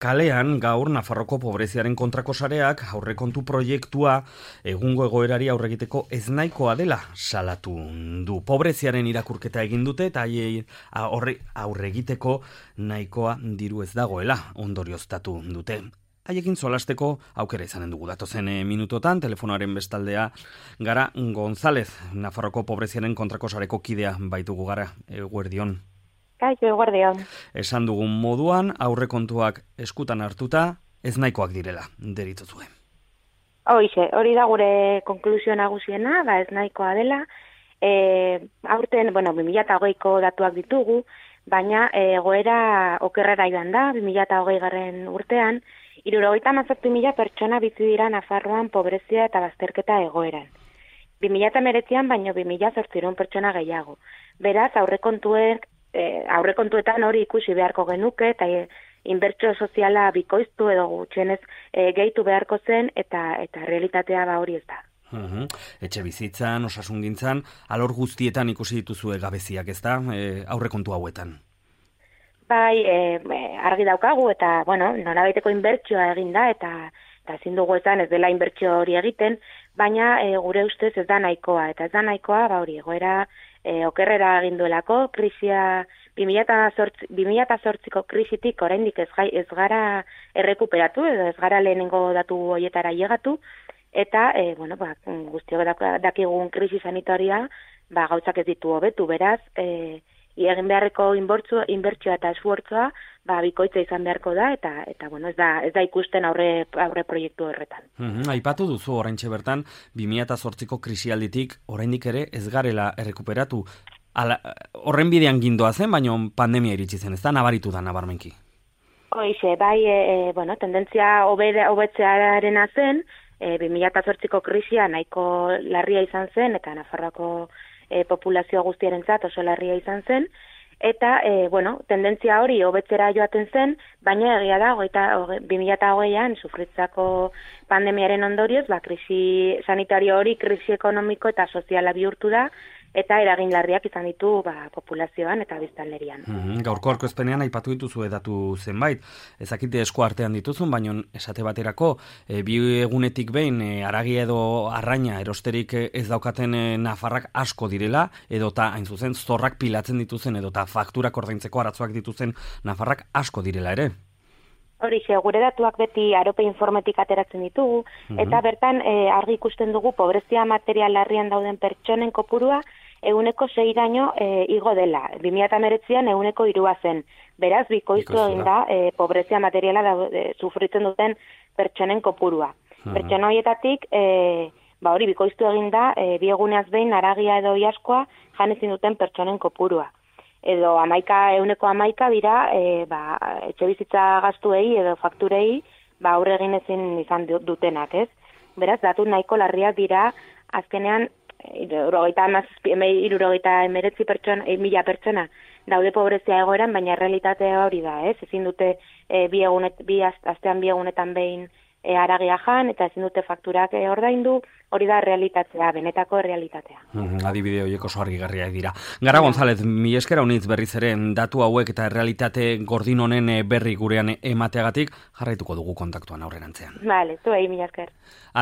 Kalean gaur Nafarroko pobreziaren kontrako sareak aurrekontu proiektua egungo egoerari aurregiteko eznahikoa dela salatu du. Pobreziaren irakurketa egin dute eta haiei aurregiteko nahikoa diru ez dagoela ondorioztatu dute. Haiekin solasteko aukera izanen dugu datozen minutotan, telefonoaren bestaldea Gara González, Nafarroko pobreziaren kontrako sareko kidea baitugu Gara, eguerdion. Kaixo, eguerdion. Esan dugun moduan, aurrekontuak eskutan hartuta, ez nahikoak direla, deritzozue. Hori da gure konklusio nagusiena, ez nahikoa dela. Aurten, 2020ko datuak ditugu, baina egoera okerrera joan da, 2020 urtean, 77.000 pertsona bizi dira Nafarroan pobrezia eta bazterketa egoeran. 2019an baino 2.800 pertsona gehiago. Beraz, aurrekontuetan hori ikusi beharko genuke eta inbertsio soziala bikoiztu edo gutxienez gehitu beharko zen eta realitatea hori ez da. Etxe bizitzan, osasungintzan, alor guztietan ikusi dituzue gabeziak, ez da, aurrekontu hauetan? Bai, argi daukagu eta, norabaiteko inbertsioa egin da eta ezin dugu esan ez dela inbertsio hori egiten, baina gure ustez ez da nahikoa, eta ez da nahikoa, hori egoera okerrera egin duelako, krisia 2008ko krisitik oraindik ez gara errekuperatu edo ez gara lehenengo datu horietara llegatu, eta guztiok dakigun krisi sanitaria gauzak ez ditu hobetu, beraz, egin beharreko inbertsioa eta esfuertzua bikoitza izan beharko da eta ez da ikusten aurre proiektu horretan. Aipatu duzu oraintxe bertan 2008ko krisialditik oraindik ere ez garela errekuperatu. Horren bidean gindoa zen, baina pandemia iritsi zen, ez da nabaritu da nabarmenki. Hoize, tendentzia hobetzearena zen, 2008ko krisia nahiko larria izan zen eta Nafarroako populazio guztiarentzat oso larria izan zen, eta, tendentzia hori hobetzera joaten zen, baina egia da, 2020an sufritzako pandemiaren ondorioz, krisi sanitario hori, krisi ekonomiko eta soziala bihurtu da, eta eragin larriak izan ditu populazioan eta biztanlerian. Gaurko aurkezpenean aipatu dituzu datu zenbait, ezakite esku artean dituzun, baina esate baterako, bi egunetik behin haragia edo arraina erosterik ez daukaten nafarrak asko direla, edota hain zuzen zorrak pilatzen dituzen, edota fakturak ordaintzeko arazoak dituzen nafarrak asko direla ere. Horixe, gure datuak beti Arope Informetik ateratzen ditugu, eta bertan argi ikusten dugu pobrezia material larrian dauden pertsonen kopurua 6%raino igo dela. 2019an 3% zen. Beraz, bikoiztu egin da pobrezia materiala sufritzen duten pertsonen kopurua. Pertsona horietatik, hori bikoiztu egin da, bi eguneaz behin haragia edo iaskoa jan ezin duten pertsonen kopurua. Edo 11% dira etxe bizitza gastuei edo fakturei aurre egin ezin izan dutenak, ez? Beraz, datu nahiko larriak dira, azkenean 69.000 pertsona daude pobrezia egoeran, baina realitatea hori da, ez? Ezin dute astean bi egunetan behin haragia jan, eta ezin dute fakturak ordaindu, hori da realitatea, benetako realitatea. Adibide horiek oso argigarriak dira. Gara González, mi esker haunitz berriz ere datu hauek eta realitate gordin honen berri gurean emateagatik jarraituko dugu kontaktuan aurrerantzean. Bale, zuei mi esker.